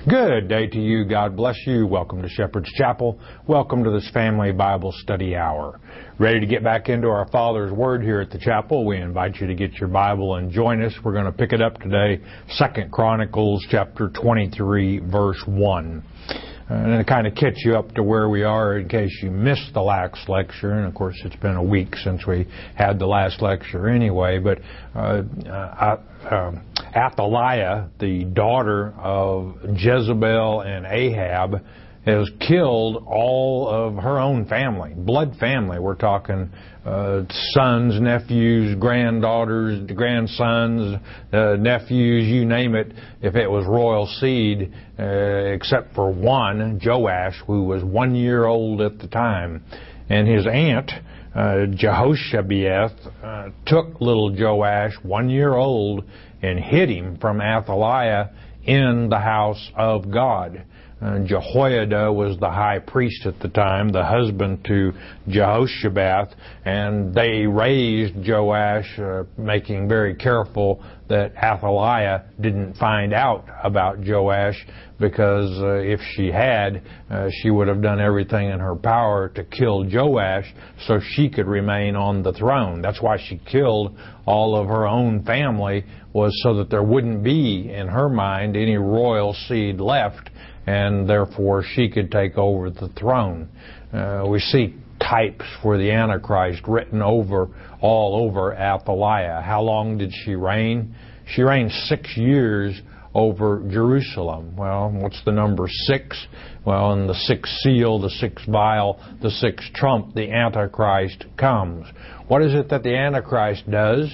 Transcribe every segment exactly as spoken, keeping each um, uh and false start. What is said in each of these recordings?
Good day to you. God bless you. Welcome to Shepherd's Chapel. Welcome to this Family Bible Study Hour. Ready to get back into our Father's Word here at the chapel? We invite you to get your Bible and join us. We're going to pick it up today, Second Chronicles chapter twenty-three, verse one. And to kind of catch you up to where we are in case you missed the last lecture. And, of course, it's been a week since we had the last lecture anyway. But uh, uh, uh, Athaliah, the daughter of Jezebel and Ahab, has killed all of her own family, blood family. We're talking uh, sons, nephews, granddaughters, grandsons, uh, nephews, you name it, if it was royal seed, uh, except for one, Joash, who was one year old at the time. And his aunt, uh, Jehoshabeath, uh, took little Joash, one year old, and hid him from Athaliah in the house of God. Uh, Jehoiada was the high priest at the time, the husband to Jehoshabeath, and they raised Joash, uh, making very careful that Athaliah didn't find out about Joash, because uh, if she had, uh, she would have done everything in her power to kill Joash so she could remain on the throne. That's why she killed all of her own family, was so that there wouldn't be, in her mind, any royal seed left, and therefore she could take over the throne. Uh, we see types for the Antichrist written over all over Athaliah. How long did she reign? She reigned six years over Jerusalem. Well, what's the number six? Well, in the sixth seal, the sixth vial, the sixth trump, the Antichrist comes. What is it that the Antichrist does?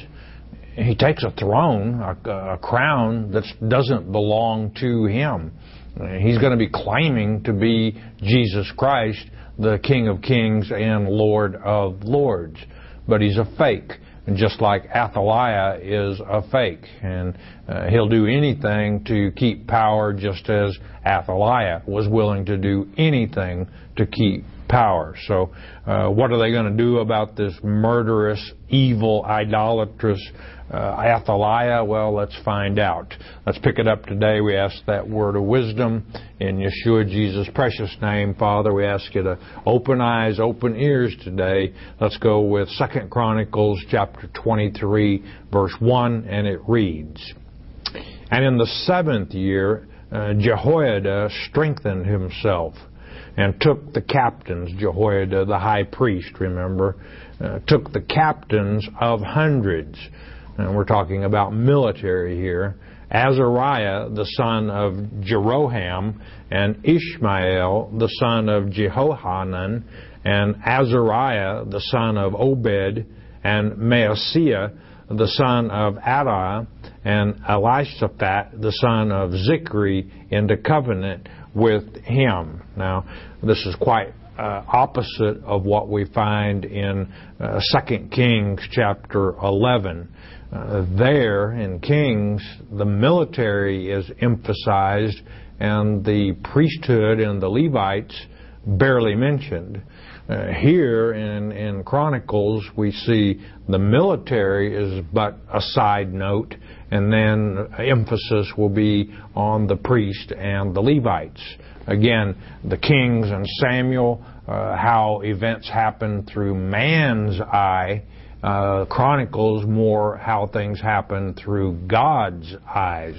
He takes a throne, a, a crown that doesn't belong to him. He's going to be claiming to be Jesus Christ, the King of Kings and Lord of Lords. But he's a fake, just like Athaliah is a fake. And uh, he'll do anything to keep power, just as Athaliah was willing to do anything to keep power. So uh, what are they going to do about this murderous, evil, idolatrous uh, Athaliah? Well, let's find out. Let's pick it up today. We ask that word of wisdom in Yeshua Jesus' precious name. Father, we ask you to open eyes, open ears today. Let's go with Second Chronicles chapter twenty-three, verse one, and it reads, "And in the seventh year uh, Jehoiada strengthened himself, and took the captains," Jehoiada the high priest, remember, uh, took the captains of hundreds, and we're talking about military here, Azariah the son of Jeroham, and Ishmael the son of Jehohanan, and Azariah the son of Obed, and Maaseiah the son of Adaiah, and Elishaphat the son of Zichri, into covenant with him. Now, this is quite uh, opposite of what we find in uh, Second Kings chapter eleven. Uh, there in Kings, the military is emphasized, and the priesthood and the Levites barely mentioned. Uh, here in, in Chronicles, we see the military is but a side note, and then emphasis will be on the priest and the Levites. Again, the Kings and Samuel, uh, how events happen through man's eye. Uh, Chronicles more how things happen through God's eyes.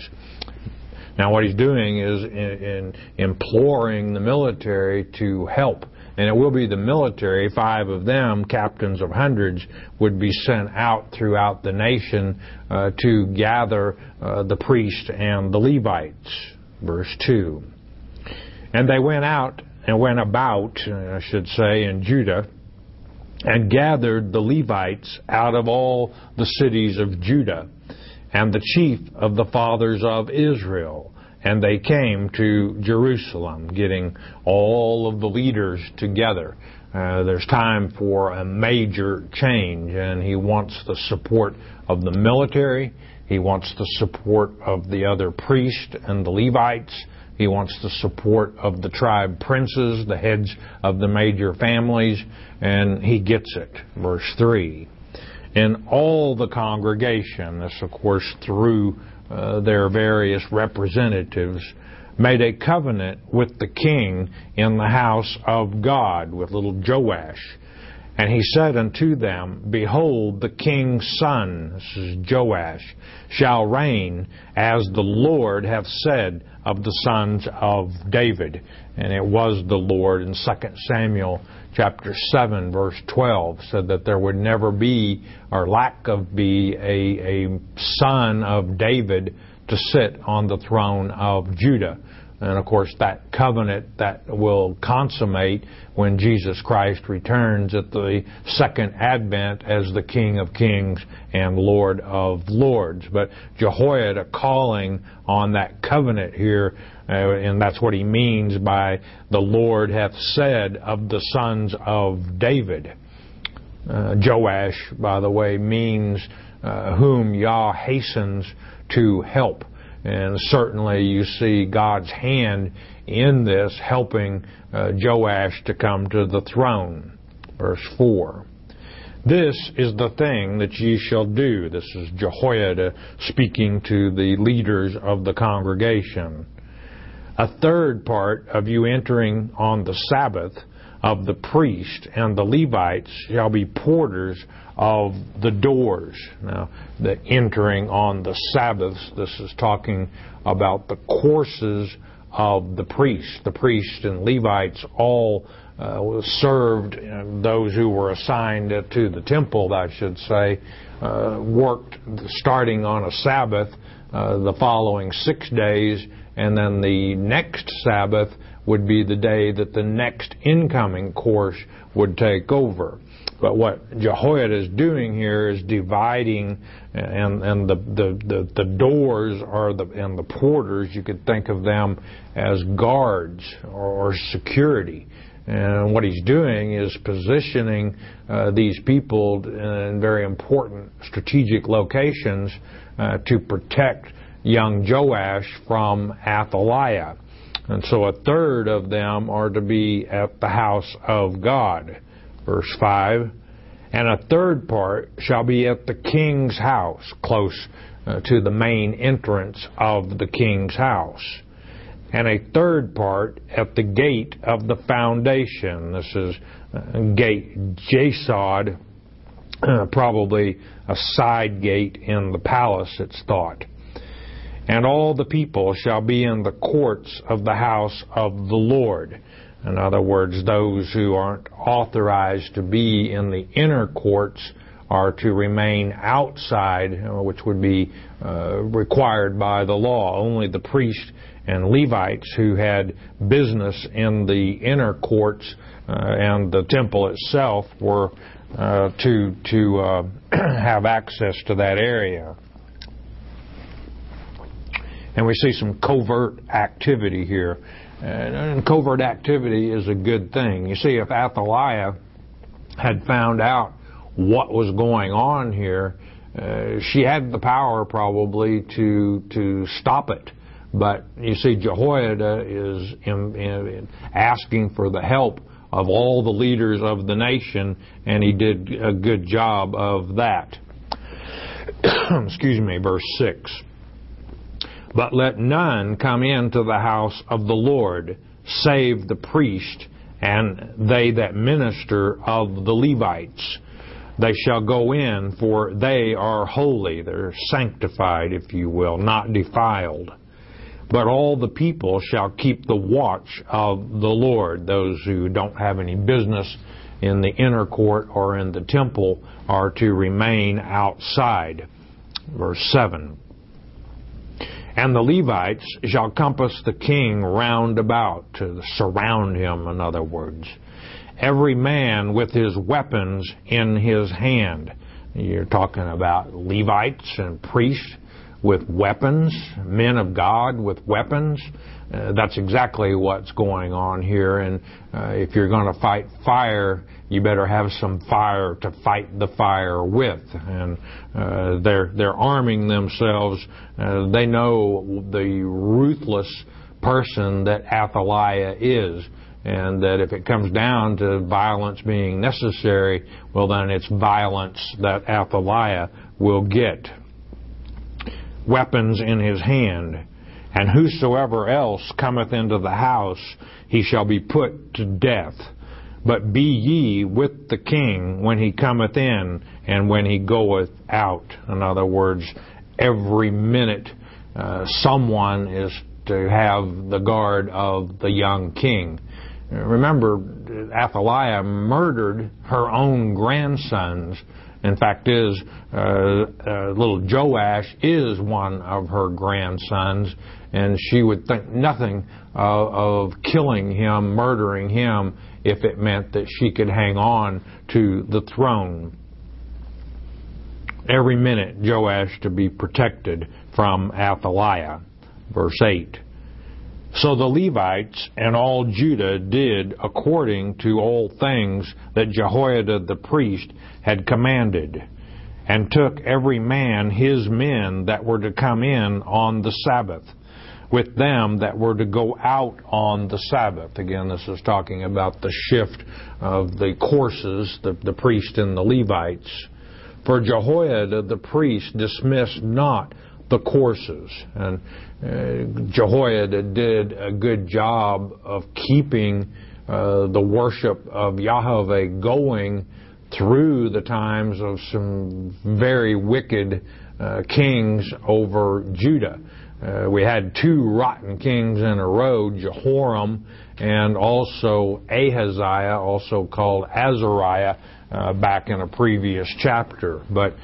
Now, what he's doing is in, in imploring the military to help. And it will be the military, five of them, captains of hundreds, would be sent out throughout the nation uh, to gather uh, the priests and the Levites. Verse two. "And they went out and went about, I should say, in Judah, and gathered the Levites out of all the cities of Judah, and the chief of the fathers of Israel. And they came to Jerusalem," getting all of the leaders together. Uh, there's time for a major change, and he wants the support of the military. He wants the support of the other priests and the Levites. He wants the support of the tribe princes, the heads of the major families, and he gets it. Verse three. "In all the congregation," this of course through uh, their various representatives, made a covenant with the king in the house of God, with little Joash. And he said unto them, Behold, the king's son, this is Joash, shall reign as the Lord hath said of the sons of David. And it was the Lord. In Second Samuel chapter seven, verse twelve, said that there would never be, or lack of be, a, a son of David to sit on the throne of Judah. And of course, that covenant that will consummate when Jesus Christ returns at the second advent as the King of Kings and Lord of Lords. But Jehoiada calling on that covenant here, uh, and that's what he means by the Lord hath said of the sons of David. Uh, Joash, by the way, means uh, whom Yah hastens to help. And certainly you see God's hand in this, helping uh, Joash to come to the throne. Verse four. This is the thing that ye shall do. This is Jehoiada speaking to the leaders of the congregation. A third part of you entering on the Sabbath of the priest and the Levites shall be porters of the doors. Now, the entering on the Sabbaths, this is talking about the courses of the priests. The priests and Levites all uh, served, uh, those who were assigned to the temple, I should say, uh, worked starting on a Sabbath uh, the following six days, and then the next Sabbath would be the day that the next incoming course would take over. But what Jehoiada is doing here is dividing, and and the the, the, the doors are the and the porters, you could think of them as guards or security. And what he's doing is positioning uh, these people in very important strategic locations uh, to protect young Joash from Athaliah. And so a third of them are to be at the house of God. Verse five, and a third part shall be at the king's house, close uh, to the main entrance of the king's house. And a third part at the gate of the foundation. This is uh, gate Jesod, uh, probably a side gate in the palace, it's thought. And all the people shall be in the courts of the house of the Lord. In other words, those who aren't authorized to be in the inner courts are to remain outside, which would be uh, required by the law. Only the priests and Levites who had business in the inner courts uh, and the temple itself were uh, to, to uh, have access to that area. And we see some covert activity here. And covert activity is a good thing. You see, if Athaliah had found out what was going on here, uh, she had the power probably to to stop it. But you see, Jehoiada is in, in asking for the help of all the leaders of the nation, and he did a good job of that. Excuse me, verse six. But let none come into the house of the Lord, save the priest and they that minister of the Levites. They shall go in, for they are holy. They're sanctified, if you will, not defiled. But all the people shall keep the watch of the Lord. Those who don't have any business in the inner court or in the temple are to remain outside. Verse seven. And the Levites shall compass the king round about, to surround him, in other words, every man with his weapons in his hand. You're talking about Levites and priests with weapons, men of God with weapons. Uh, that's exactly what's going on here. And uh, if you're going to fight fire, you better have some fire to fight the fire with. And uh, they're they're arming themselves. Uh, they know the ruthless person that Athaliah is, and that if it comes down to violence being necessary, well, then it's violence that Athaliah will get. weapons in his hand. And whosoever else cometh into the house, he shall be put to death. But be ye with the king when he cometh in and when he goeth out. In other words, every minute uh, someone is to have the guard of the young king. Remember, Athaliah murdered her own grandsons. In fact, is uh, uh, little Joash is one of her grandsons, and she would think nothing uh, of killing him, murdering him, if it meant that she could hang on to the throne. Every minute, Joash to be protected from Athaliah. Verse eight. So the Levites and all Judah did according to all things that Jehoiada the priest had commanded, and took every man his men that were to come in on the Sabbath, with them that were to go out on the Sabbath. Again, this is talking about the shift of the courses, the, the priest and the Levites. For Jehoiada the priest dismissed not the courses. And uh, Jehoiada did a good job of keeping uh, the worship of Yahweh going through the times of some very wicked uh, kings over Judah. Uh, we had two rotten kings in a row, Jehoram and also Ahaziah, also called Azariah, uh, back in a previous chapter. But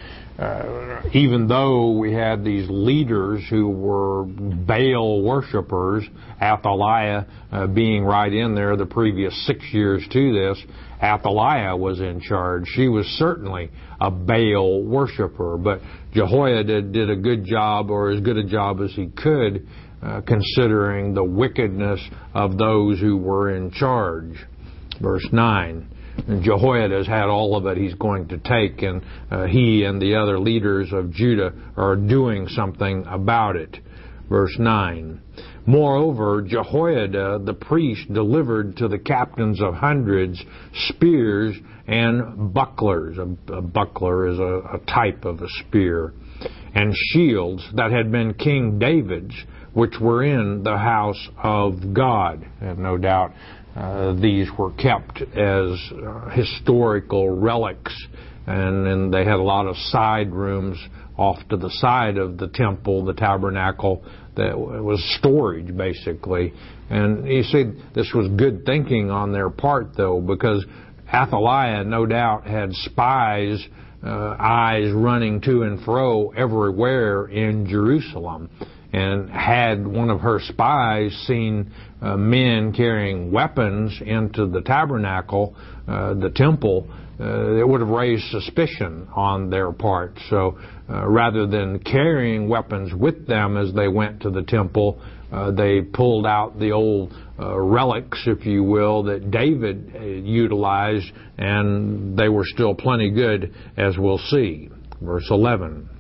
uh, even though we had these leaders who were Baal worshipers, Athaliah uh, being right in there the previous six years to this, Athaliah was in charge. She was certainly a Baal worshiper, but Jehoiada did a good job, or as good a job as he could, uh, considering the wickedness of those who were in charge. Verse nine. And Jehoiada has had all of it he's going to take, and uh, he and the other leaders of Judah are doing something about it. Verse nine. Moreover, Jehoiada the priest delivered to the captains of hundreds spears and bucklers. A, a buckler is a, a type of a spear. And shields that had been King David's, which were in the house of God. And no doubt uh, these were kept as uh, historical relics. And, and they had a lot of side rooms off to the side of the temple, the tabernacle, that was storage, basically. And you see, this was good thinking on their part, though, because Athaliah, no doubt, had spies, uh, eyes running to and fro everywhere in Jerusalem. And had one of her spies seen uh, men carrying weapons into the tabernacle, uh, the temple, Uh, it would have raised suspicion on their part. So uh, rather than carrying weapons with them as they went to the temple, uh, they pulled out the old uh, relics, if you will, that David uh, utilized, and they were still plenty good, as we'll see. Verse eleven.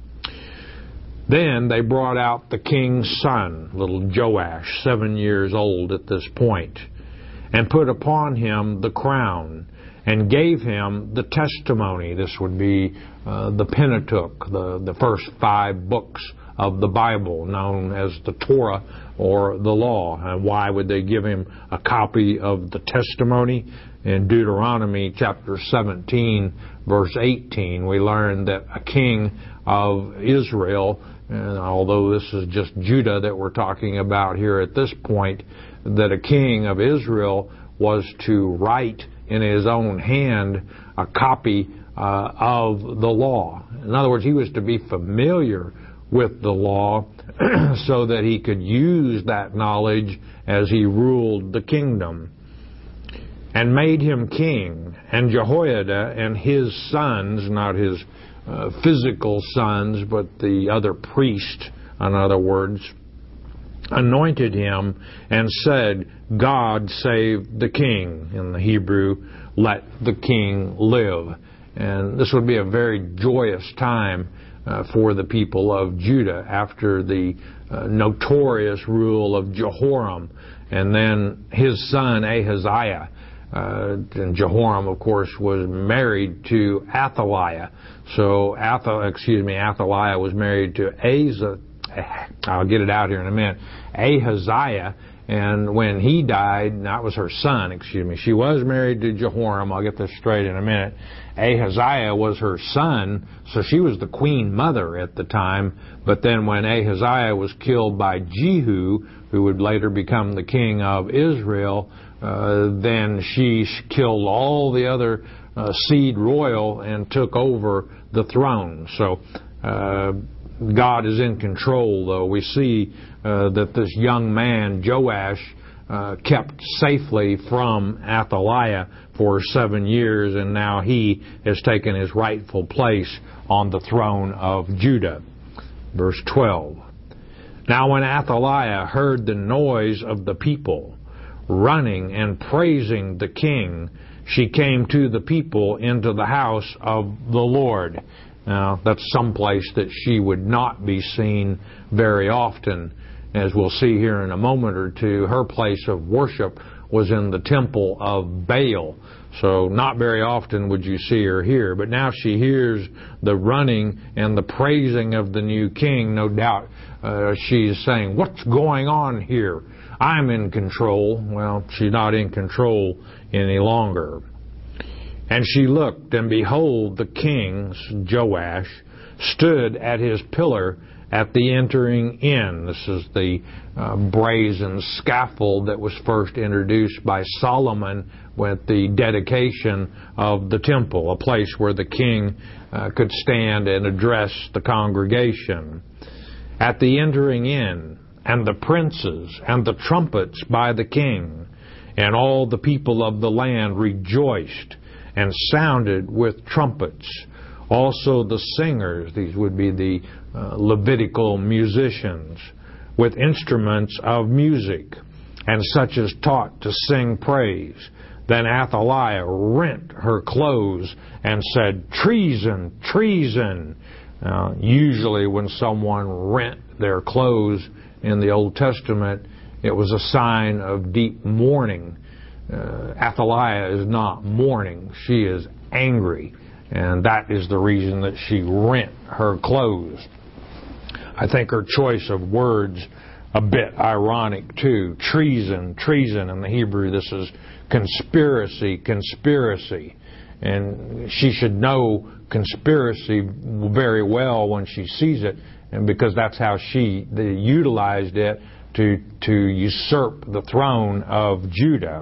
Then they brought out the king's son, little Joash, seven years old at this point, and put upon him the crown, and gave him the testimony. This would be uh, the Pentateuch, the, the first five books of the Bible, known as the Torah or the Law. And why would they give him a copy of the testimony? In Deuteronomy chapter seventeen, verse eighteen, we learn that a king of Israel, and although this is just Judah that we're talking about here at this point, that a king of Israel was to write in his own hand a copy uh, of the law. In other words, he was to be familiar with the law so that he could use that knowledge as he ruled the kingdom. And made him king, and Jehoiada and his sons, not his uh, physical sons, but the other priest, in other words, anointed him and said, God save the king. In the Hebrew, let the king live. And this would be a very joyous time uh, for the people of Judah after the uh, notorious rule of Jehoram, and then his son Ahaziah. Uh, and Jehoram, of course, was married to Athaliah. So, Athal, excuse me, Athaliah was married to Asa, I'll get it out here in a minute, Ahaziah. And when he died, that was her son, excuse me. She was married to Jehoram. I'll get this straight in a minute. Ahaziah was her son, so she was the queen mother at the time. But then when Ahaziah was killed by Jehu, who would later become the king of Israel, uh, then she killed all the other uh, seed royal and took over the throne. So uh, God is in control, though. We see uh, that this young man, Joash, uh, kept safely from Athaliah for seven years, and now he has taken his rightful place on the throne of Judah. Verse twelve. Now when Athaliah heard the noise of the people running and praising the king, she came to the people into the house of the Lord. Now, that's some place that she would not be seen very often. As we'll see here in a moment or two, her place of worship was in the temple of Baal. So not very often would you see her here. But now she hears the running and the praising of the new king. No doubt uh, she's saying, "What's going on here? I'm in control." Well, she's not in control any longer. And she looked, and behold, the king, Joash, stood at his pillar at the entering in. This is the uh, brazen scaffold that was first introduced by Solomon with the dedication of the temple, a place where the king uh, could stand and address the congregation. At the entering in, and the princes, and the trumpets by the king, and all the people of the land rejoiced, and sounded with trumpets. Also the singers, these would be the uh, Levitical musicians, with instruments of music, and such as taught to sing praise. Then Athaliah rent her clothes and said, "Treason, treason." Uh, usually when someone rent their clothes in the Old Testament, it was a sign of deep mourning. Uh, Athaliah is not mourning. She is angry. And that is the reason that she rent her clothes. I think her choice of words a bit ironic too. Treason, treason in the Hebrew. This is conspiracy, conspiracy. And she should know conspiracy very well when she sees it, and because that's how she they utilized it to to usurp the throne of Judah.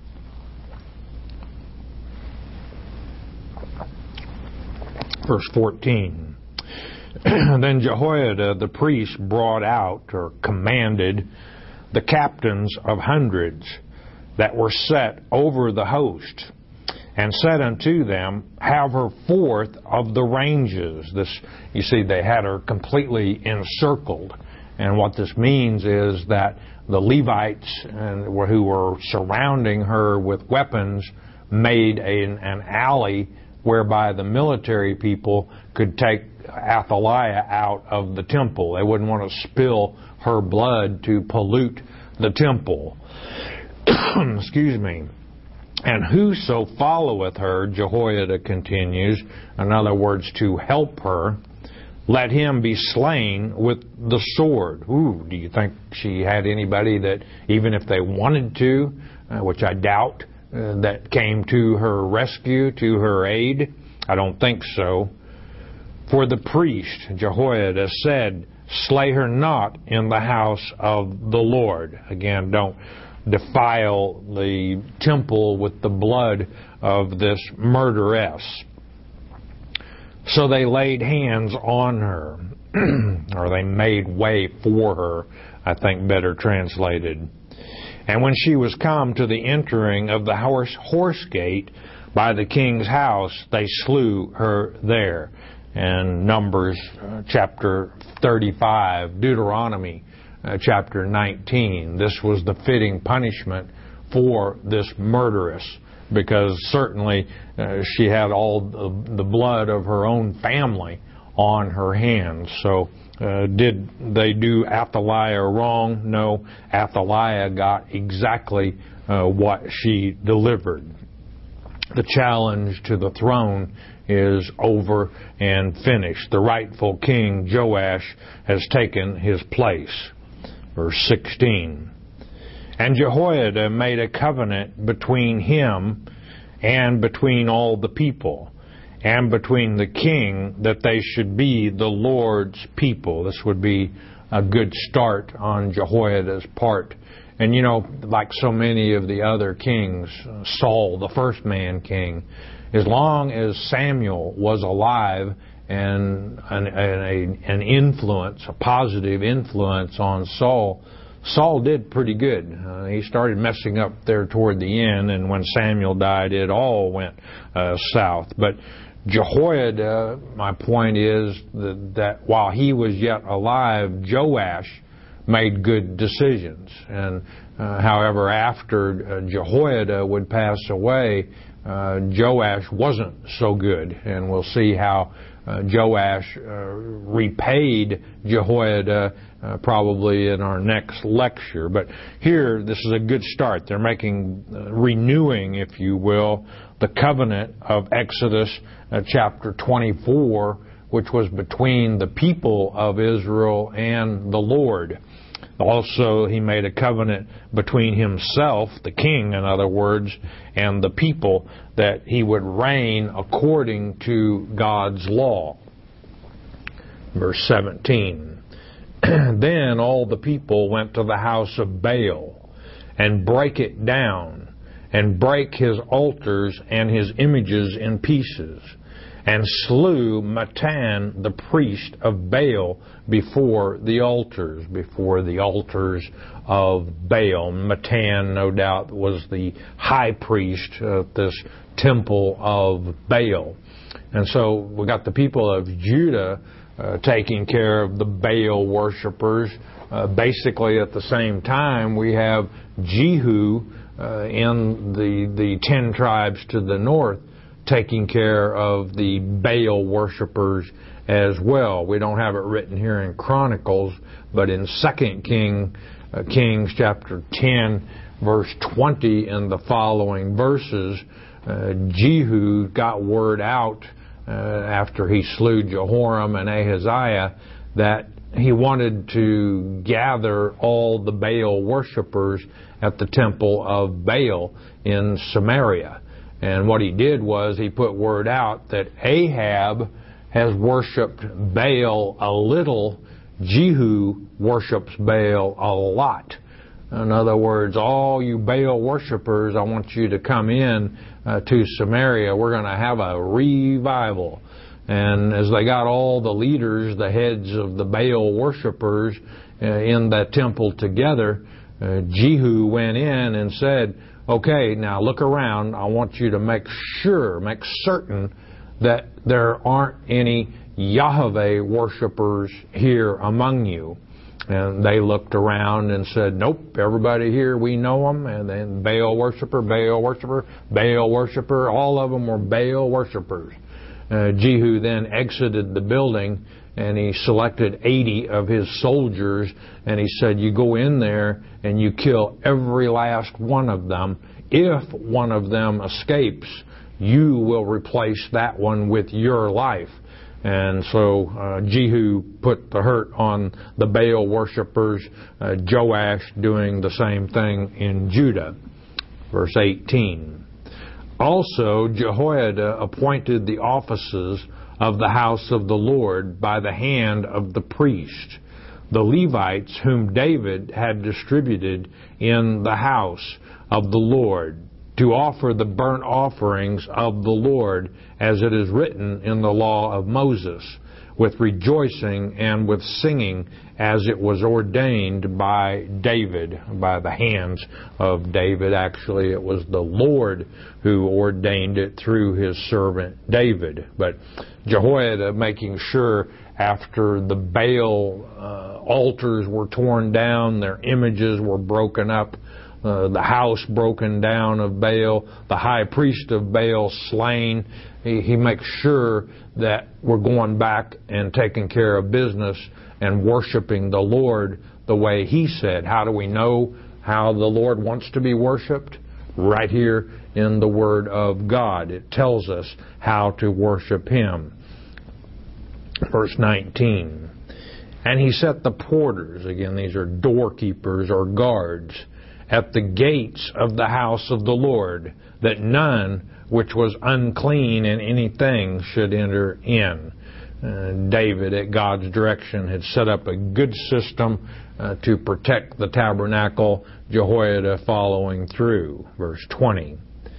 Verse fourteen. Then Jehoiada the priest brought out, or commanded, the captains of hundreds that were set over the host, and said unto them, "Have her forth of the ranges." This, you see, they had her completely encircled. And what this means is that the Levites and who were surrounding her with weapons made an, an alley whereby the military people could take Athaliah out of the temple. They wouldn't want to spill her blood to pollute the temple. Excuse me. And whoso followeth her, Jehoiada continues, in other words, to help her, let him be slain with the sword. Ooh, do you think she had anybody that, even if they wanted to, uh, which I doubt, uh, that came to her rescue, to her aid? I don't think so. For the priest, Jehoiada, said, "Slay her not in the house of the Lord." Again, don't defile the temple with the blood of this murderess. So they laid hands on her, or they made way for her, I think better translated. And when she was come to the entering of the horse, horse gate by the king's house, they slew her there. And Numbers uh, chapter thirty-five, Deuteronomy uh, chapter nineteen. This was the fitting punishment for this murderess, because certainly uh, she had all the, the blood of her own family on her hands. So uh, did they do Athaliah wrong? No, Athaliah got exactly uh, what she delivered. the challenge to the throne is over and finished. The rightful king, Joash, has taken his place. Verse sixteen. And Jehoiada made a covenant between him and between all the people, and between the king, that they should be the Lord's people. This would be a good start on Jehoiada's part. And you know, like so many of the other kings, Saul, the first man king, as long as Samuel was alive and an, an, an influence, a positive influence on Saul, Saul did pretty good. Uh, he started messing up there toward the end, and when Samuel died, it all went uh, south. But Jehoiada, my point is that, that while he was yet alive, Joash made good decisions. And uh, however, after uh, Jehoiada would pass away, uh, Joash wasn't so good. And we'll see how uh, Joash uh, repaid Jehoiada uh, probably in our next lecture. But here, this is a good start. They're making, uh, renewing, if you will, the covenant of Exodus uh, chapter twenty-four, which was between the people of Israel and the Lord. Also, he made a covenant between himself, the king, in other words, and the people, that he would reign according to God's law. Verse seventeen. Then all the people went to the house of Baal and brake it down, and brake his altars and his images in pieces, and slew Mattan the priest of Baal before the altars, before the altars of Baal. Mattan, no doubt, was the high priest at this temple of Baal. And so we got the people of Judah uh, taking care of the Baal worshipers. Uh, basically at the same time, we have Jehu uh, in the, the ten tribes to the north taking care of the Baal worshipers as well. We don't have it written here in Chronicles, but in Second King, uh, Kings chapter ten, verse twenty, and the following verses, uh, Jehu got word out uh, after he slew Jehoram and Ahaziah that he wanted to gather all the Baal worshipers at the temple of Baal in Samaria. And what he did was he put word out that Ahab has worshipped Baal a little, Jehu worships Baal a lot. In other words, all you Baal worshipers, I want you to come in uh, to Samaria. We're going to have a revival. And as they got all the leaders, the heads of the Baal worshipers uh, in that temple together, uh, Jehu went in and said, okay, now look around. I want you to make sure, make certain that there aren't any Yahweh worshipers here among you. And they looked around and said, nope, everybody here, we know them. And then Baal worshiper, Baal worshiper, Baal worshiper, all of them were Baal worshipers. Uh, Jehu then exited the building, and he selected eighty of his soldiers, and he said, you go in there and you kill every last one of them. If one of them escapes, you will replace that one with your life. And so uh, Jehu put the hurt on the Baal worshipers, uh, Joash doing the same thing in Judah. Verse eighteen. Also, Jehoiada appointed the offices of the house of the Lord by the hand of the priest, the Levites whom David had distributed in the house of the Lord, to offer the burnt offerings of the Lord, as it is written in the law of Moses, with rejoicing and with singing, as it was ordained by David, by the hands of David. Actually, it was the Lord who ordained it through his servant David. But Jehoiada making sure after the Baal uh, altars were torn down, their images were broken up, Uh, the house broken down of Baal, the high priest of Baal slain. He, he makes sure that we're going back and taking care of business and worshiping the Lord the way he said. How do we know how the Lord wants to be worshipped? right here in the Word of God. It tells us how to worship Him. Verse nineteen. And he set the porters, again these are doorkeepers or guards, at the gates of the house of the Lord, that none which was unclean in anything should enter in. Uh, David, at God's direction, had set up a good system uh, to protect the tabernacle, Jehoiada following through. Verse twenty.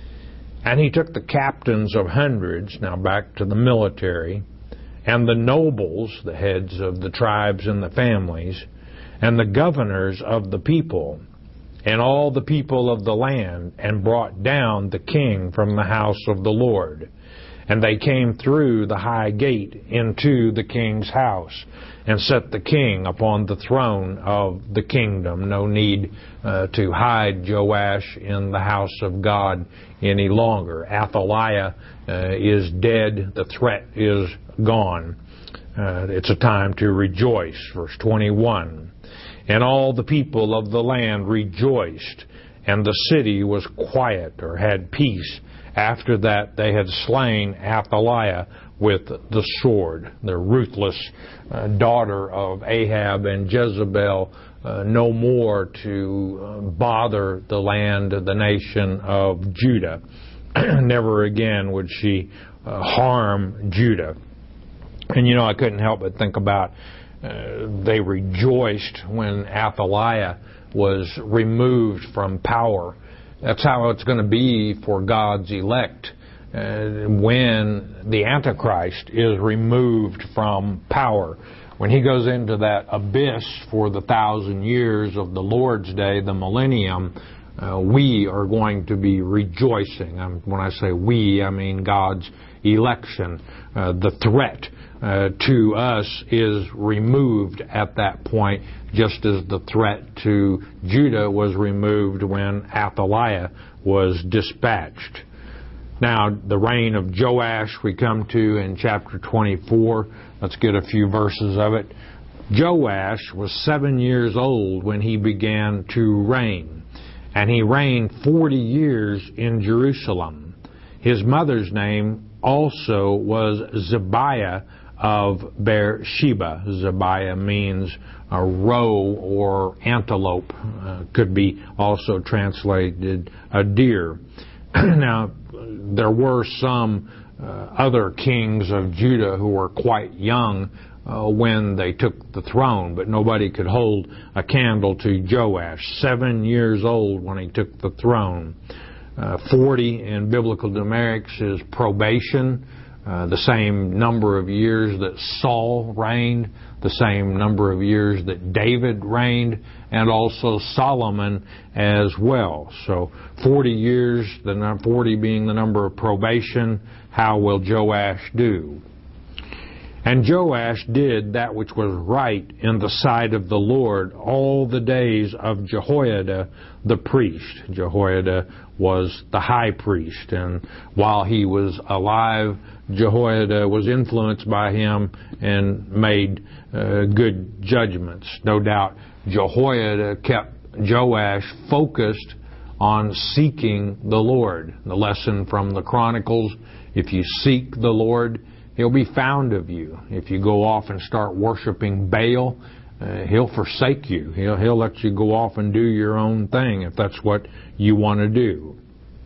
And he took the captains of hundreds, now back to the military, and the nobles, the heads of the tribes and the families, and the governors of the people, and all the people of the land, and brought down the king from the house of the Lord. And they came through the high gate into the king's house, and set the king upon the throne of the kingdom. No need uh, to hide Joash in the house of God any longer. Athaliah uh, is dead. The threat is gone. Uh, it's a time to rejoice. Verse twenty-one. And all the people of the land rejoiced, and the city was quiet, or had peace, after that they had slain Athaliah with the sword, the ruthless uh, daughter of Ahab and Jezebel, uh, no more to uh, bother the land, the nation of Judah. Never again would she uh, harm Judah. And you know, I couldn't help but think about uh, they rejoiced when Athaliah was removed from power. That's how it's going to be for God's elect uh, when the Antichrist is removed from power. When he goes into that abyss for the thousand years of the Lord's day, the millennium, uh, we are going to be rejoicing. Um, when I say we, I mean God's election. Uh, the threat uh, to us is removed at that point, just as the threat to Judah was removed when Athaliah was dispatched. Now, the reign of Joash we come to in chapter twenty-four. Let's get a few verses of it. Joash was seven years old when he began to reign, and he reigned forty years in Jerusalem. His mother's name also was Zebiah of Beersheba. Zebiah means a roe or antelope. Uh, could be also translated a deer. Now, there were some uh, other kings of Judah who were quite young uh, when they took the throne, but nobody could hold a candle to Joash. Seven years old when he took the throne. Uh, forty in biblical numerics is probation, uh, the same number of years that Saul reigned, the same number of years that David reigned, and also Solomon as well. So forty years, the forty being the number of probation. How will Joash do? And Joash did that which was right in the sight of the Lord all the days of Jehoiada the priest. Jehoiada was the high priest, and while he was alive, Jehoiada was influenced by him and made uh, good judgments. No doubt Jehoiada kept Joash focused on seeking the Lord. The lesson from the Chronicles, if you seek the Lord, He'll be found of you. If you go off and start worshiping Baal, uh, He'll forsake you. He'll, he'll let you go off and do your own thing if that's what you want to do.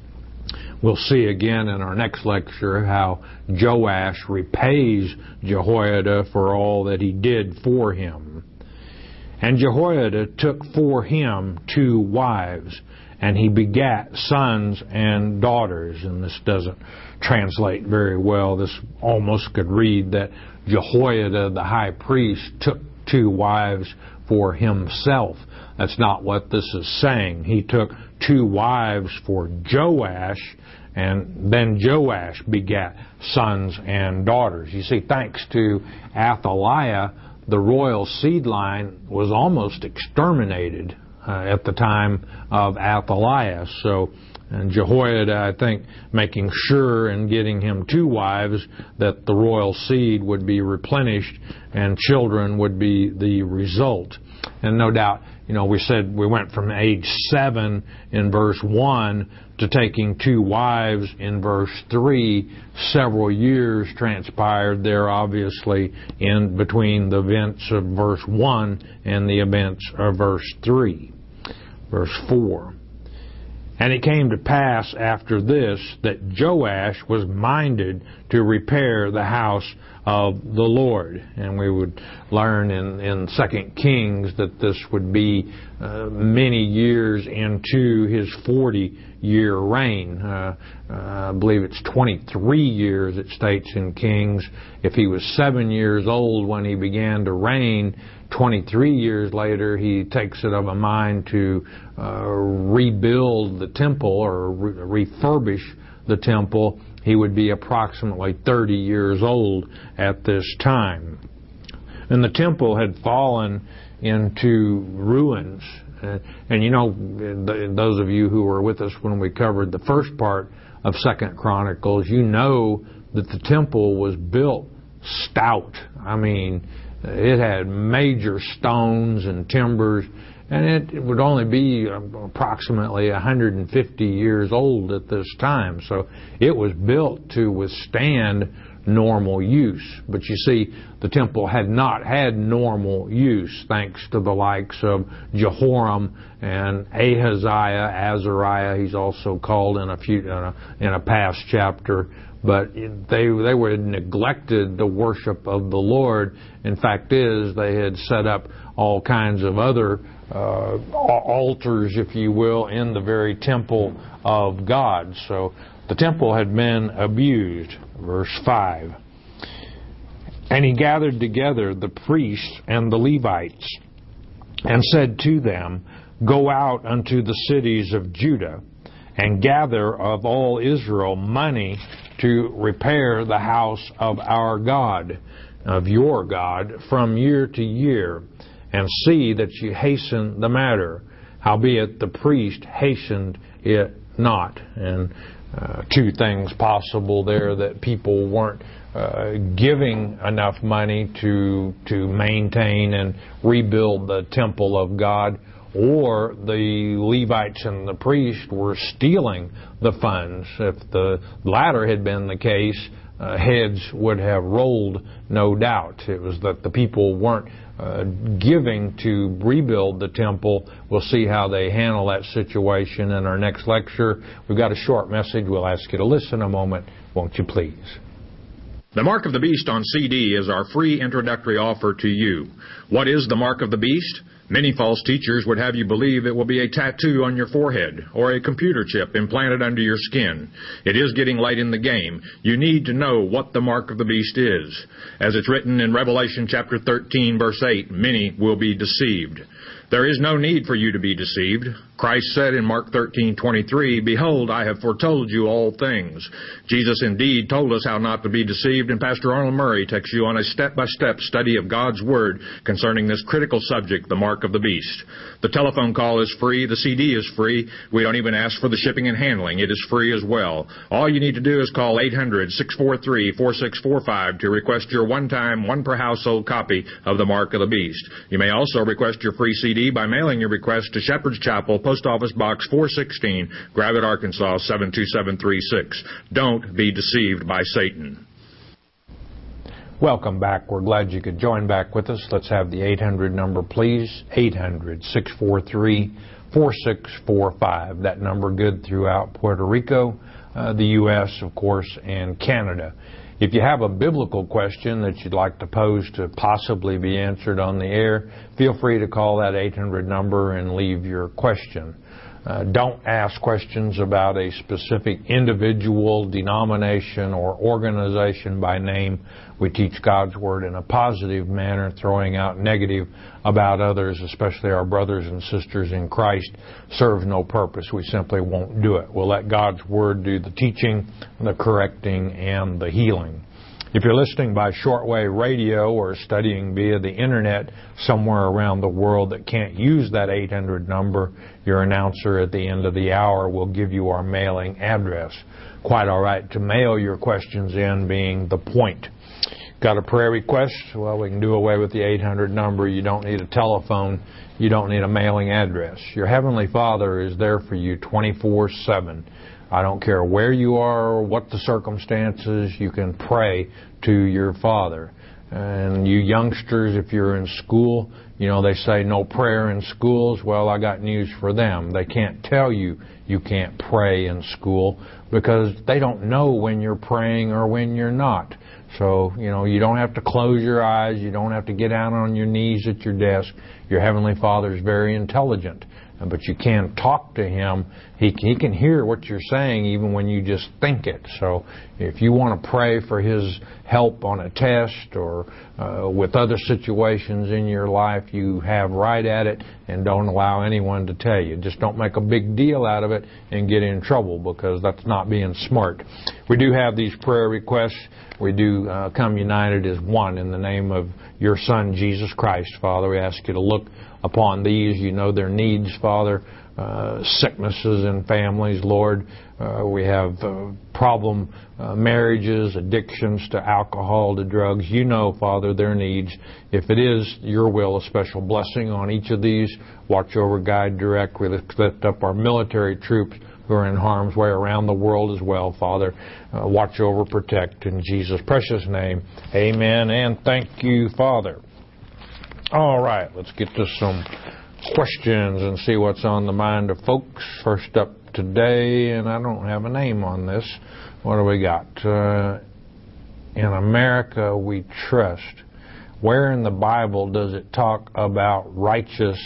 We'll see again in our next lecture how Joash repays Jehoiada for all that he did for him. And Jehoiada took for him two wives, and he begat sons and daughters. And this doesn't translate very well. This almost could read that Jehoiada, the high priest, took two wives for himself. That's not what this is saying. He took two wives for Joash, and then Joash begat sons and daughters. You see, thanks to Athaliah, the royal seed line was almost exterminated uh, at the time of Athaliah. So, and Jehoiada, I think, making sure and getting him two wives that the royal seed would be replenished and children would be the result. And no doubt you know, we said we went from age seven in verse one to taking two wives in verse three. Several years transpired there, obviously, in between the events of verse one and the events of verse three. Verse four. And it came to pass after this that Joash was minded to repair the house of the Lord. And we would learn in, in Second Kings that this would be uh, many years into his forty-year reign. Uh, uh, I believe it's twenty-three years, it states in Kings. If he was seven years old when he began to reign, twenty-three years later, he takes it of a mind to uh, rebuild the temple or re- refurbish the temple. He would be approximately thirty years old at this time. And the temple had fallen into ruins. Uh, and you know, th- those of you who were with us when we covered the first part of Second Chronicles, you know that the temple was built stout. I mean, it had major stones and timbers, and it, it would only be approximately one hundred fifty years old at this time. So it was built to withstand normal use. But you see, the temple had not had normal use thanks to the likes of Jehoram and Ahaziah, Azariah, he's also called in a few in a, in a past chapter. But they they were neglected the worship of the Lord. In fact is, they had set up all kinds of other uh, altars, if you will, in the very temple of God. So the temple had been abused. Verse five. And he gathered together the priests and the Levites, and said to them, Go out unto the cities of Judah, and gather of all Israel money to repair the house of our God, of your God, from year to year, and see that you hasten the matter. Howbeit the priest hastened it not. And uh, two things possible there, that people weren't uh, giving enough money to to maintain and rebuild the temple of God, or the Levites and the priests were stealing the funds. If the latter had been the case, uh, heads would have rolled, no doubt. It was that the people weren't uh, giving to rebuild the temple. We'll see how they handle that situation in our next lecture. We've got a short message. We'll ask you to listen a moment, won't you please? The Mark of the Beast on C D is our free introductory offer to you. What is the Mark of the Beast? Many false teachers would have you believe it will be a tattoo on your forehead or a computer chip implanted under your skin. It is getting late in the game. You need to know what the Mark of the Beast is. As it's written in Revelation chapter thirteen, verse eight, many will be deceived. There is no need for you to be deceived. Christ said in Mark thirteen twenty-three, Behold, I have foretold you all things. Jesus indeed told us how not to be deceived, and Pastor Arnold Murray takes you on a step-by-step study of God's Word concerning this critical subject, the Mark of the Beast. The telephone call is free. The C D is free. We don't even ask for the shipping and handling. It is free as well. All you need to do is call eight hundred, six four three, four six four five to request your one-time, one-per-household copy of the Mark of the Beast. You may also request your free C D by mailing your request to Shepherd's Chapel, Post Office Box four sixteen, Gravette, Arkansas seven two seven three six. Don't be deceived by Satan. Welcome back. We're glad you could join back with us. Let's have the eight hundred number, please. eight hundred, six four three, four six four five. That number good throughout Puerto Rico, uh, the U S, of course, and Canada. If you have a biblical question that you'd like to pose to possibly be answered on the air, feel free to call that eight hundred number and leave your question. Uh, don't ask questions about a specific individual, denomination, or organization by name. We teach God's Word in a positive manner, throwing out negative about others, especially our brothers and sisters in Christ, serves no purpose. We simply won't do it. We'll let God's Word do the teaching, the correcting, and the healing. If you're listening by shortwave radio or studying via the Internet somewhere around the world that can't use that eight hundred number, your announcer at the end of the hour will give you our mailing address. Quite all right to mail your questions in, being the point. Got a prayer request? Well, we can do away with the eight hundred number. You don't need a telephone. You don't need a mailing address. Your Heavenly Father is there for you twenty-four seven. I don't care where you are or what the circumstances, you can pray to your Father. And you youngsters, if you're in school, you know, they say no prayer in schools. Well, I got news for them. They can't tell you you can't pray in school because they don't know when you're praying or when you're not. So, you know, you don't have to close your eyes. You don't have to get down on your knees at your desk. Your Heavenly Father is very intelligent. But you can talk to Him. He, he can hear what you're saying even when you just think it. So if you want to pray for His help on a test or uh, with other situations in your life, you have right at it, and don't allow anyone to tell you. Just don't make a big deal out of it and get in trouble, because that's not being smart. We do have these prayer requests. We do uh, come united as one in the name of your Son, Jesus Christ. Father, we ask you to look upon these. You know their needs, Father. Uh, sicknesses in families, Lord. Uh, we have uh, problem uh, marriages, addictions to alcohol, to drugs. You know, Father, their needs. If it is your will, a special blessing on each of these. Watch over, guide, direct. We lift up our military troops who are in harm's way around the world as well, Father. Uh, watch over, protect. In Jesus' precious name, amen, and thank you, Father. All right, let's get to some questions and see what's on the mind of folks. First up today, and I don't have a name on this. What do we got? Uh, in America we trust. Where in the Bible does it talk about righteous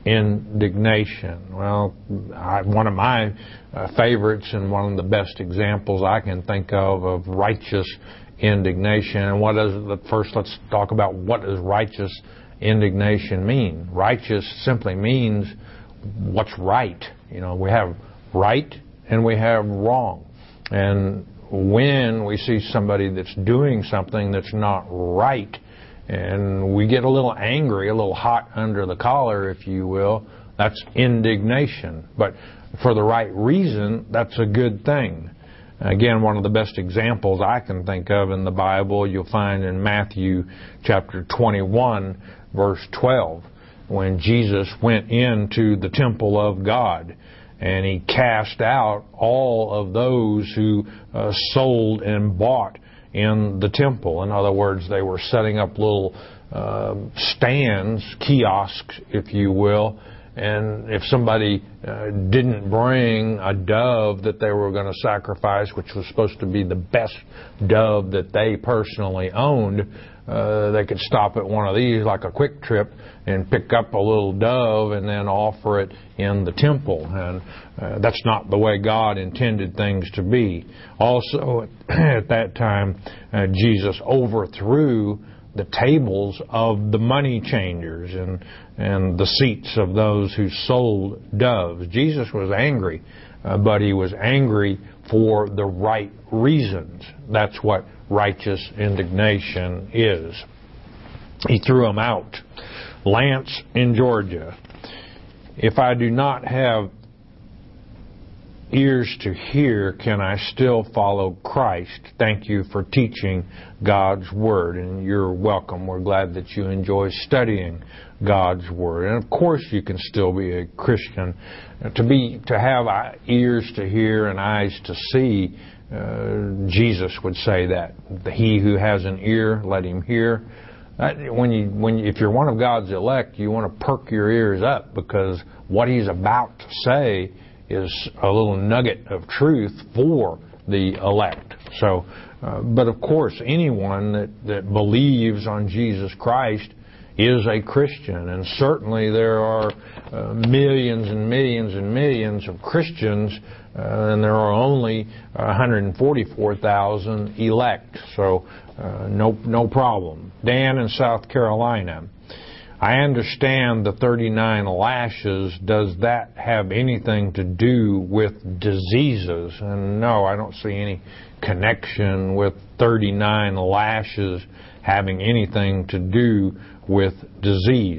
indignation? Well, I, one of my uh, favorites and one of the best examples I can think of of righteous indignation. And what is it? First, let's talk about what does righteous indignation mean. Righteous simply means what's right. You know, we have right and we have wrong. And when we see somebody that's doing something that's not right, and we get a little angry, a little hot under the collar, if you will, that's indignation. But for the right reason, that's a good thing. Again, one of the best examples I can think of in the Bible, you'll find in Matthew chapter twenty-one, verse twelve, when Jesus went into the temple of God and He cast out all of those who uh, sold and bought in the temple. In other words, they were setting up little uh, stands, kiosks, if you will, and if somebody uh, didn't bring a dove that they were going to sacrifice, which was supposed to be the best dove that they personally owned, uh, they could stop at one of these, like a Quick Trip, and pick up a little dove and then offer it in the temple. And uh, that's not the way God intended things to be. Also, at that time, uh, Jesus overthrew the tables of the money changers and and the seats of those who sold doves. Jesus was angry, uh, but He was angry for the right reasons. That's what righteous indignation is. He threw them out. Lance in Georgia. If I do not have ears to hear, can I still follow Christ? Thank you for teaching God's Word, and you're welcome. We're glad that you enjoy studying God's Word. And of course you can still be a Christian. To be, to have ears to hear and eyes to see, uh, Jesus would say that. He who has an ear, let him hear. When you, when you, if you're one of God's elect, you want to perk your ears up, because what He's about to say is a little nugget of truth for the elect. So, uh, but of course, anyone that, that believes on Jesus Christ is a Christian, and certainly there are uh, millions and millions and millions of Christians, uh, and there are only one hundred forty-four thousand elect. So, uh, no no problem. Dan in South Carolina. I understand the thirty-nine lashes. Does that have anything to do with diseases? And no, I don't see any connection with thirty-nine lashes having anything to do with disease.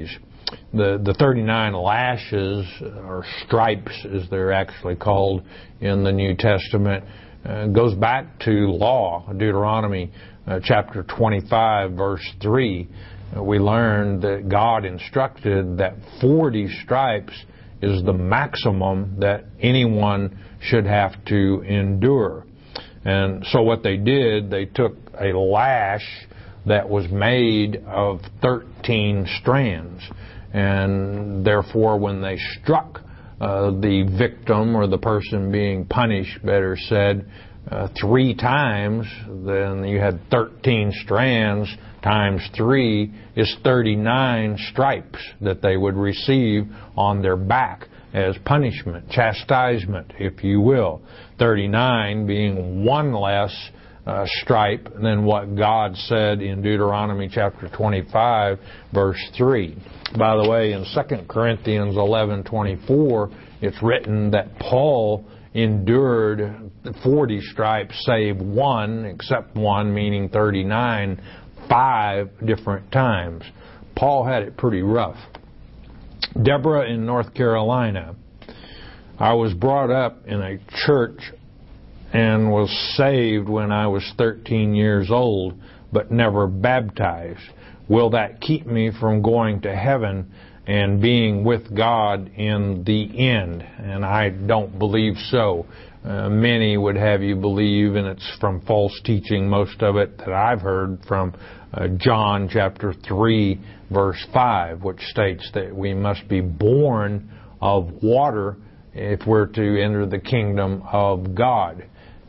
The, the thirty-nine lashes, or stripes as they're actually called in the New Testament, uh, goes back to law. Deuteronomy uh, chapter twenty-five, verse three. Uh, we learned that God instructed that forty stripes is the maximum that anyone should have to endure. And so what they did, they took a lash that was made of thirteen strands. And therefore, when they struck uh, the victim, or the person being punished, better said, uh, three times, then you had thirteen strands times three is thirty-nine stripes that they would receive on their back as punishment, chastisement, if you will. thirty-nine being one less Uh, stripe than what God said in Deuteronomy chapter twenty-five, verse three. By the way, in Second Corinthians eleven twenty-four, it's written that Paul endured forty stripes save one, except one, meaning thirty-nine, five different times. Paul had it pretty rough. Deborah in North Carolina. I was brought up in a church and was saved when I was thirteen years old, but never baptized. Will that keep me from going to heaven and being with God in the end? And I don't believe so. Uh, many would have you believe, and it's from false teaching, most of it that I've heard from uh, John chapter three, verse five, which states that we must be born of water if we're to enter the kingdom of God.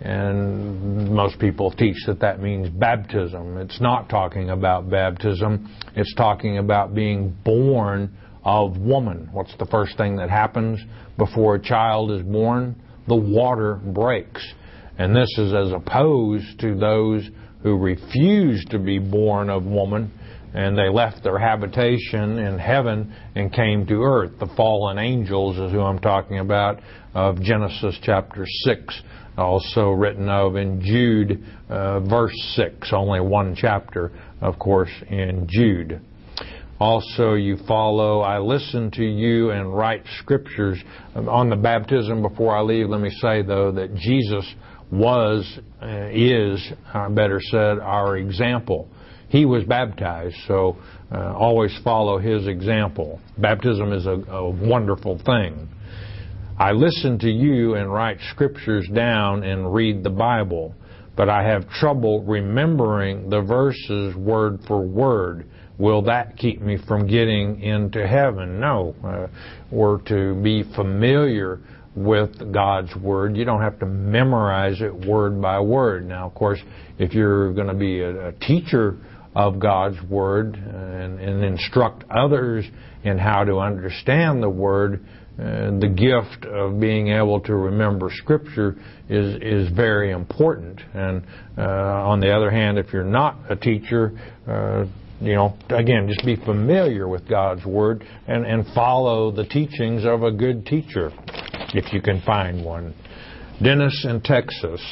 And most people teach that that means baptism. It's not talking about baptism. It's talking about being born of woman. What's the first thing that happens before a child is born? The water breaks. And this is as opposed to those who refuse to be born of woman, and they left their habitation in heaven and came to earth. The fallen angels is who I'm talking about, of Genesis chapter six. Also written of in Jude, uh, verse six, only one chapter, of course, in Jude. Also, you follow, I listen to you and write scriptures. On the baptism, before I leave, let me say, though, that Jesus was, uh, is, uh, better said, our example. He was baptized, so uh, always follow His example. Baptism is a, a wonderful thing. I listen to you and write scriptures down and read the Bible, but I have trouble remembering the verses word for word. Will that keep me from getting into heaven? No. Uh, we're to be familiar with God's Word. You don't have to memorize it word by word. Now, of course, if you're going to be a, a teacher of God's Word and, and instruct others in how to understand the Word, Uh, the gift of being able to remember Scripture is is very important. And uh, on the other hand, if you're not a teacher, uh, you know, again, just be familiar with God's Word and, and follow the teachings of a good teacher, if you can find one. Dennis in Texas.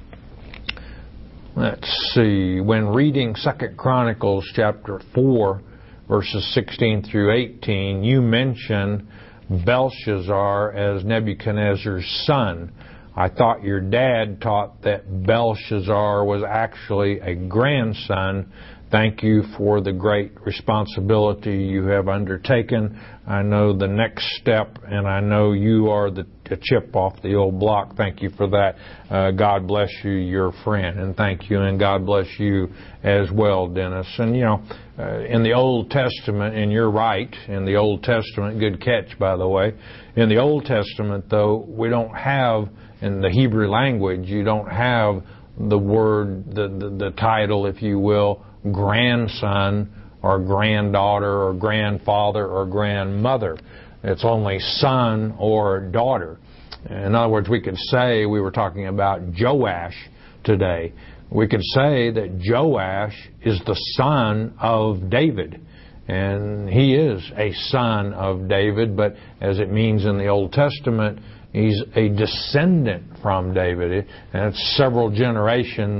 Let's see. When reading Second Chronicles chapter four, verses sixteen through eighteen, you mention Belshazzar as Nebuchadnezzar's son. I thought your dad taught that Belshazzar was actually a grandson. Thank you for the great responsibility you have undertaken. I know the next step, and I know you are the, the chip off the old block. Thank you for that. Uh, God bless you, your friend. And thank you, and God bless you as well, Dennis. And, you know, uh, in the Old Testament, and you're right, in the Old Testament, good catch, by the way. In the Old Testament, though, we don't have, in the Hebrew language, you don't have the word, the, the, the title, if you will, grandson or granddaughter or grandfather or grandmother. It's only son or daughter. In other words, we could say, we were talking about Joash today, we could say that Joash is the son of David. And he is a son of David, but as it means in the Old Testament, he's a descendant from David. And it's several generations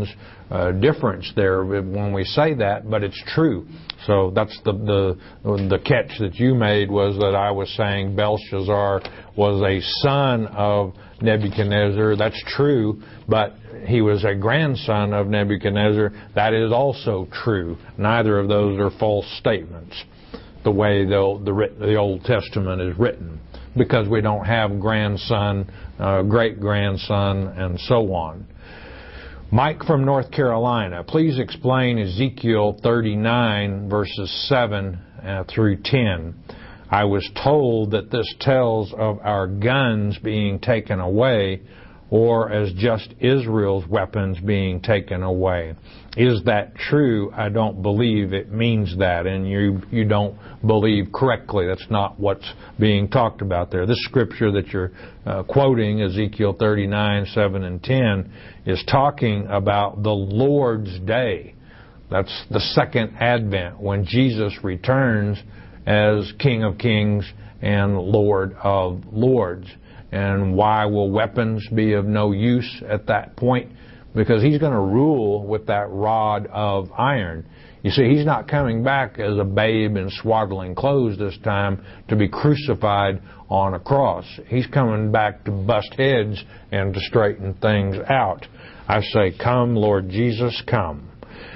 uh, difference there when we say that, but it's true. So that's the, the the catch that you made, was that I was saying Belshazzar was a son of Nebuchadnezzar. That's true, but he was a grandson of Nebuchadnezzar. That is also true. Neither of those are false statements, the way the the, the Old Testament is written, because we don't have grandson, uh, great-grandson, and so on. Mike from North Carolina, please explain Ezekiel thirty-nine, verses seven uh, through ten. I was told that this tells of our guns being taken away, or as just Israel's weapons being taken away. Is that true? I don't believe it means that, and you you don't believe correctly. That's not what's being talked about there. This scripture that you're uh, quoting, Ezekiel thirty-nine, seven and ten, is talking about the Lord's day. That's the second advent, when Jesus returns as King of Kings and Lord of Lords. And why will weapons be of no use at that point? Because he's going to rule with that rod of iron. You see, he's not coming back as a babe in swaddling clothes this time to be crucified on a cross. He's coming back to bust heads and to straighten things out. I say, come, Lord Jesus, come.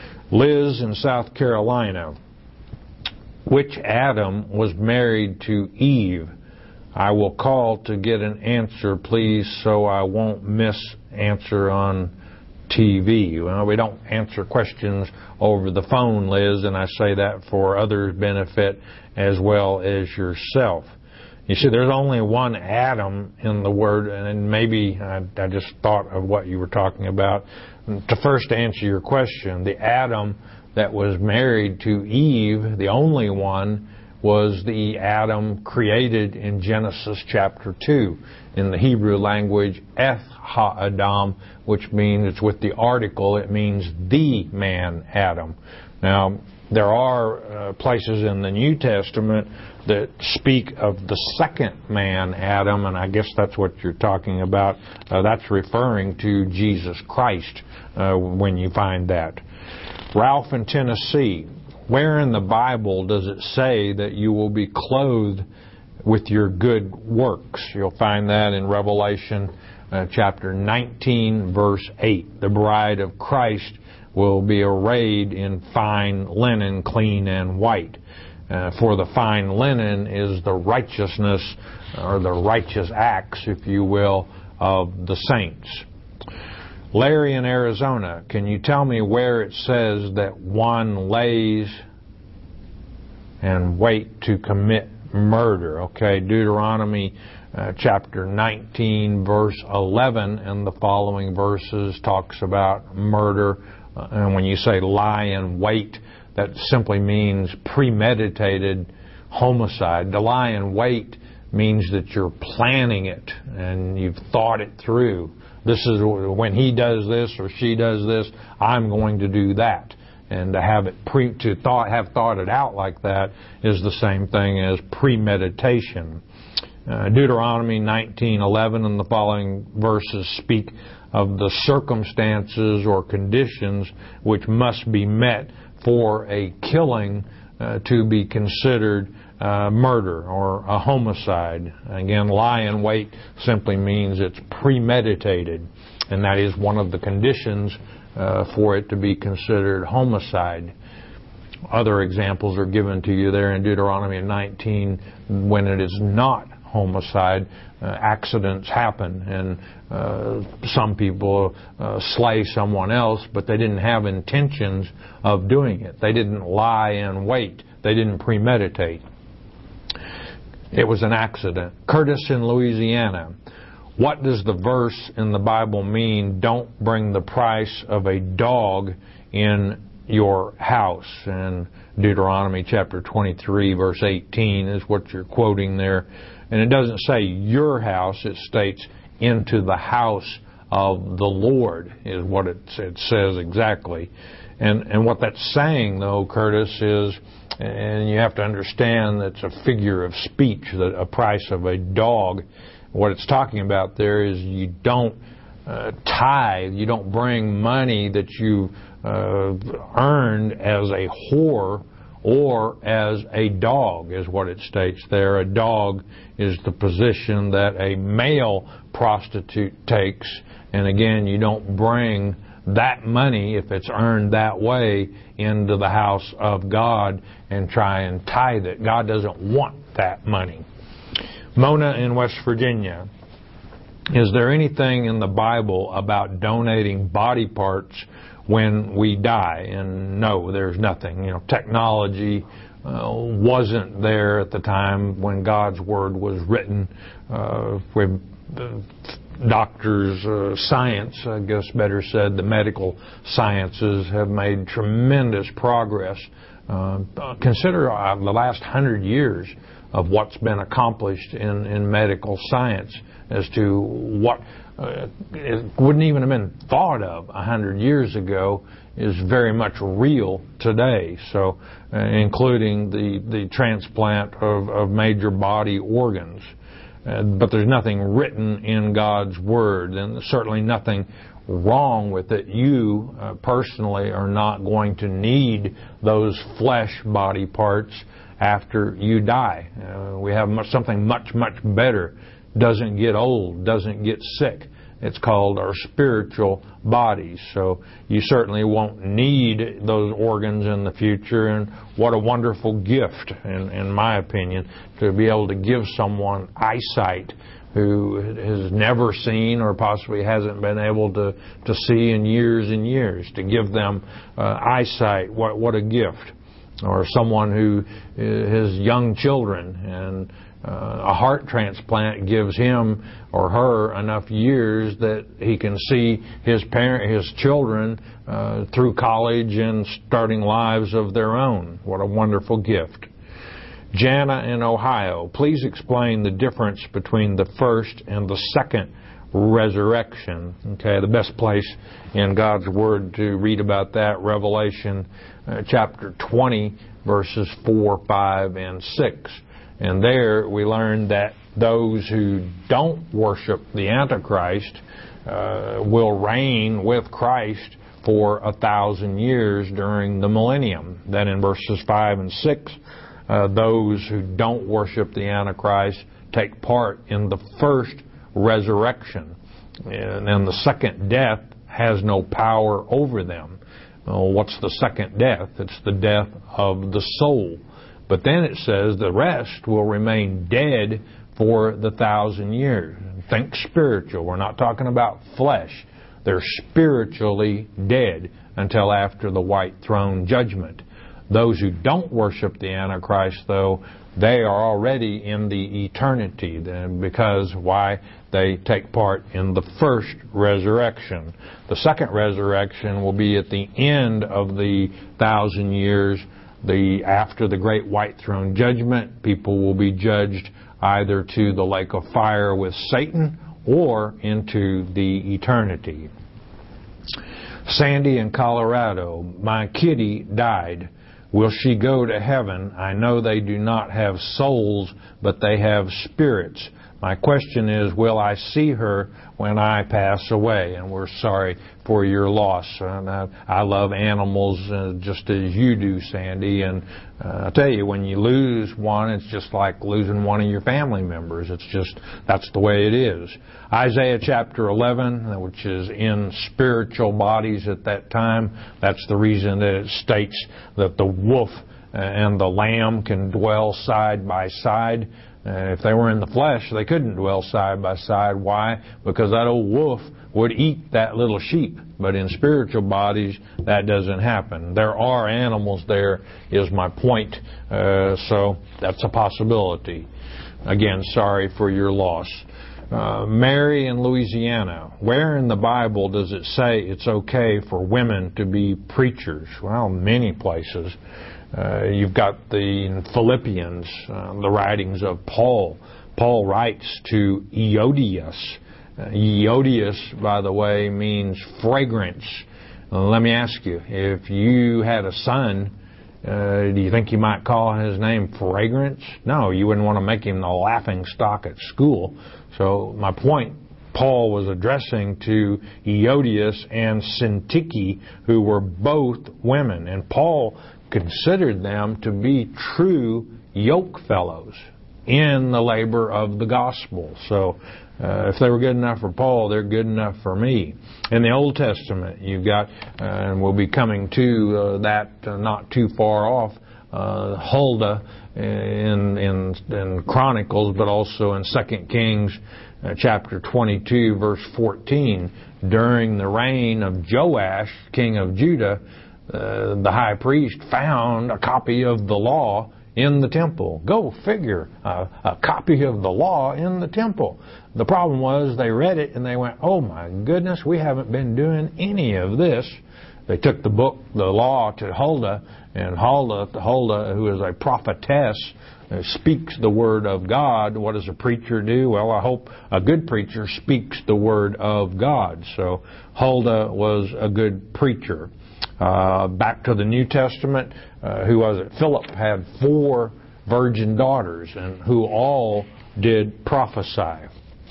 Liz in South Carolina, which Adam was married to Eve? I will call to get an answer, please, so I won't miss answer on T V. Well, we don't answer questions over the phone, Liz, and I say that for others' benefit as well as yourself. You see, there's only one Adam in the Word, and maybe I, I just thought of what you were talking about. To first answer your question, the Adam that was married to Eve, the only one, was the Adam created in Genesis chapter two. In the Hebrew language, Eth Ha-Adam, which means, it's with the article, it means the man Adam. Now, there are uh, places in the New Testament that speak of the second man Adam, and I guess that's what you're talking about. Uh, that's referring to Jesus Christ uh, when you find that. Ralph in Tennessee, where in the Bible does it say that you will be clothed with your good works? You'll find that in Revelation uh, chapter nineteen, verse eight. The bride of Christ will be arrayed in fine linen, clean and white. Uh, for the fine linen is the righteousness, or the righteous acts, if you will, of the saints. Larry in Arizona, can you tell me where it says that one lays and wait to commit murder? Okay, Deuteronomy uh, chapter nineteen, verse eleven, and the following verses talks about murder. Uh, and when you say lie and wait, that simply means premeditated homicide. To lie in wait means that you're planning it and you've thought it through. This is when he does this or she does this, I'm going to do that. And to have it pre, to thought, have thought it out like that is the same thing as premeditation. Uh, Deuteronomy nineteen eleven and the following verses speak of the circumstances or conditions which must be met for a killing uh, to be considered uh, murder or a homicide. Again, lie in wait simply means it's premeditated, and that is one of the conditions uh, for it to be considered homicide. Other examples are given to you there in Deuteronomy nineteen when it is not homicide. Uh, accidents happen, and uh, some people uh, slay someone else, but they didn't have intentions of doing it. They didn't lie in wait. They didn't premeditate. It was an accident. Curtis in Louisiana, what does the verse in the Bible mean, don't bring the price of a dog in your house? And Deuteronomy chapter twenty-three, verse eighteen is what you're quoting there. And it doesn't say your house, it states into the house of the Lord is what it, it says exactly. And and what that's saying, though, Curtis, is, and you have to understand that's a figure of speech, that a price of a dog. What it's talking about there is you don't uh, tithe. You don't bring money that you uh, earned as a whore or as a dog, is what it states there. A dog is the position that a male prostitute takes. And again, you don't bring that money, if it's earned that way, into the house of God and try and tithe it. God doesn't want that money. Mona in West Virginia. Is there anything in the Bible about donating body parts when we die? And no, there's nothing. You know, technology uh, wasn't there at the time when God's Word was written. Uh, with the doctors, uh, science, I guess better said, the medical sciences have made tremendous progress. Uh, consider uh, the last hundred years of what's been accomplished in, in medical science as to what uh, it wouldn't even have been thought of a hundred years ago is very much real today. So, uh, including the, the transplant of, of major body organs. Uh, but there's nothing written in God's Word, and there's certainly nothing wrong with it. You uh, personally are not going to need those flesh body parts after you die. Uh, we have much, something much, much better. Doesn't get old, doesn't get sick. It's called our spiritual bodies. So you certainly won't need those organs in the future. And what a wonderful gift, in, in my opinion, to be able to give someone eyesight who has never seen or possibly hasn't been able to, to see in years and years. To give them uh, eyesight, what, what a gift. Or someone who has young children and Uh, a heart transplant gives him or her enough years that he can see his parent, his children uh, through college and starting lives of their own. What a wonderful gift. Jana in Ohio, please explain the difference between the first and the second resurrection. Okay, the best place in God's Word to read about that, Revelation uh, chapter twenty, verses four, five, and six. And there we learn that those who don't worship the Antichrist uh, will reign with Christ for a thousand years during the millennium. Then in verses five and six, uh, those who don't worship the Antichrist take part in the first resurrection. And then the second death has no power over them. Well, what's the second death? It's the death of the soul. But then it says the rest will remain dead for the thousand years. Think spiritual. We're not talking about flesh. They're spiritually dead until after the white throne judgment. Those who don't worship the Antichrist, though, they are already in the eternity. Because why? They take part in the first resurrection. The second resurrection will be at the end of the thousand years. The after the great white throne judgment, people will be judged either to the lake of fire with Satan or into the eternity. Sandy in Colorado, my kitty died. Will she go to heaven? I know they do not have souls, but they have spirits. My question is, will I see her when I pass away? And we're sorry for your loss. And I, I love animals uh, just as you do, Sandy. And uh, I tell you, when you lose one, it's just like losing one of your family members. It's just, that's the way it is. Isaiah chapter eleven, which is in spiritual bodies at that time, that's the reason that it states that the wolf and the lamb can dwell side by side. Uh, if they were in the flesh, they couldn't dwell side by side. Why? Because that old wolf would eat that little sheep. But in spiritual bodies, that doesn't happen. There are animals there, is my point. Uh, so that's a possibility. Again, sorry for your loss. Uh, Mary in Louisiana. Where in the Bible does it say it's okay for women to be preachers? Well, many places. Uh, you've got the in Philippians, uh, the writings of Paul. Paul writes to Eodias. Uh, Eodias, by the way, means fragrance. Uh, let me ask you, if you had a son, uh, do you think you might call his name Fragrance? No, you wouldn't want to make him the laughing stock at school. So my point Paul was addressing to Euodias and Syntyche, who were both women. And Paul considered them to be true yoke fellows in the labor of the gospel. So uh, if they were good enough for Paul, they're good enough for me. In the Old Testament, you've got, uh, and we'll be coming to uh, that uh, not too far off, uh, Huldah in, in, in Chronicles, but also in Second Kings uh, chapter twenty-two, verse fourteen. During the reign of Joash, king of Judah, uh, the high priest found a copy of the law in the temple. Go figure, uh, a copy of the law in the temple. The problem was they read it and they went, oh my goodness, we haven't been doing any of this. They took the book, the law, to Huldah, and Huldah, Huldah, who is a prophetess, uh, speaks the word of God. What does a preacher do? Well, I hope a good preacher speaks the word of God. So Huldah was a good preacher. Uh, back to the New Testament, uh, who was it? Philip had four virgin daughters, and who all did prophesy.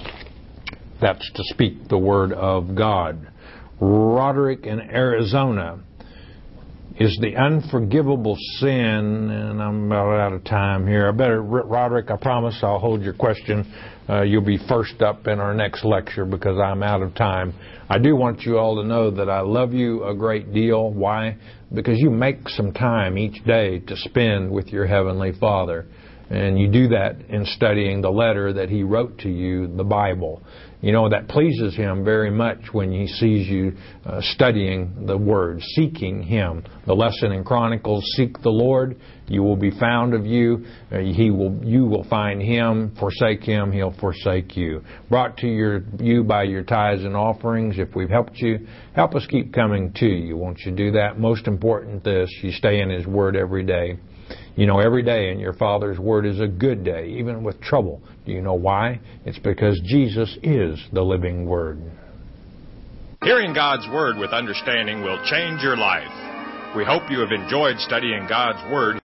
That's to speak the word of God. Roderick in Arizona is the unforgivable sin, and I'm about out of time here. I better, Roderick, I promise I'll hold your question. Uh, you'll be first up in our next lecture because I'm out of time. I do want you all to know that I love you a great deal. Why? Because you make some time each day to spend with your Heavenly Father. And you do that in studying the letter that He wrote to you, the Bible. You know, that pleases Him very much when He sees you uh, studying the Word, seeking Him. The lesson in Chronicles, seek the Lord, you will be found of you. Uh, he will, you will find Him. Forsake Him, He'll forsake you. Brought to your, you by your tithes and offerings. If we've helped you, help us keep coming to you. Won't you do that? Most important this, you stay in His Word every day. You know, every day in your Father's Word is a good day, even with trouble. Do you know why? It's because Jesus is the living Word. Hearing God's Word with understanding will change your life. We hope you have enjoyed studying God's Word.